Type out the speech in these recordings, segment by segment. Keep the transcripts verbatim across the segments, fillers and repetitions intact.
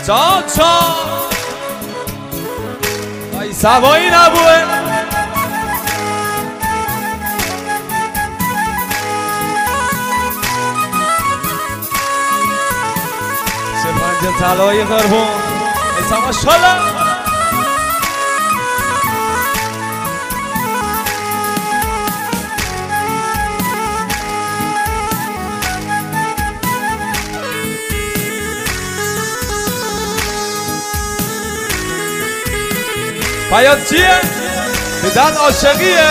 چا چا ای سوایی نبوه چه پنج طلای قربون ای سوا شالا بیاد چیه؟ دیدن عاشقیه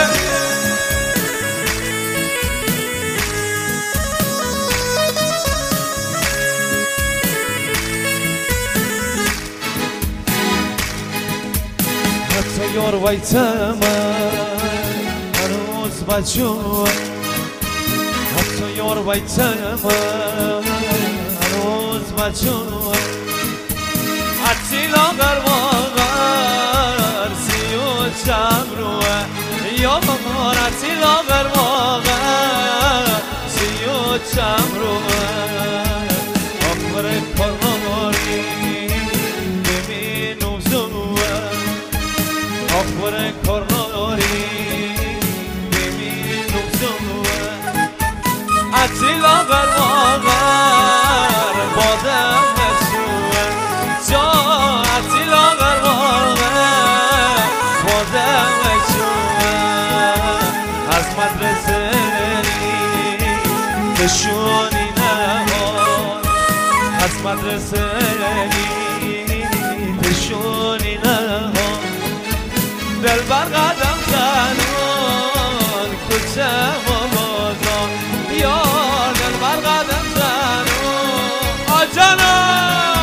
حتی یار ویت من هنوز بچون حتی یار ویت من هنوز بچون حتی لاغر شمروه یا مارتی لاغر واقع سیوت شمروه آخر کاری ببین وزوه آخر کاری ببین وزوه حتی لاغر واقع بادم نشوه جا حتی لاغر واقع از مدرسه بشونی نهار از مدرسه بشونی نهار دل بر قدم زنون کوچه و بازار یار دل بر قدم زنون آجانا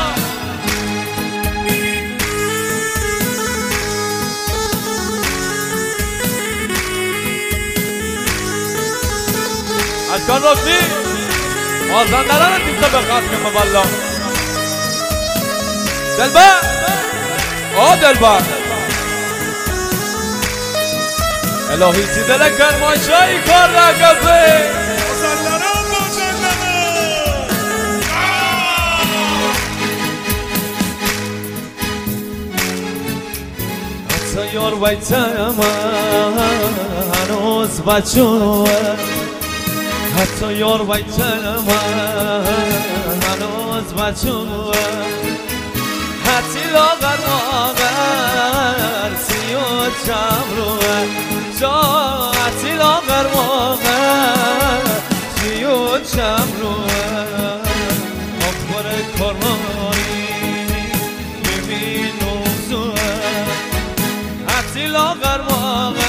اشکان رفتی مازندران دیسته به خط که مبالا دلبر آه دلبر الهی سی دل کرمانشاهی کار نگفه مازندران مازندران حتی یار ویت من هنوز بچونه حتی یار ویت من هنوز بچونه حتی لاغر واغر سیوت شمروه جا حتی لاغر واغر سیوت شمروه آخر کاری ببین وزوه حتی لاغر واغر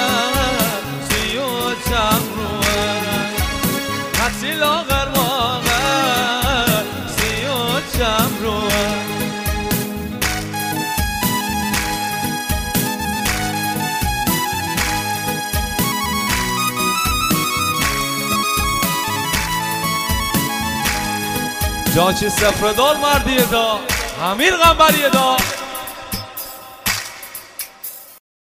سیوت شمروه حتی لاغر واغر سیوت شمروه جا چی سفردار مردیه دا امیر غنبریه دا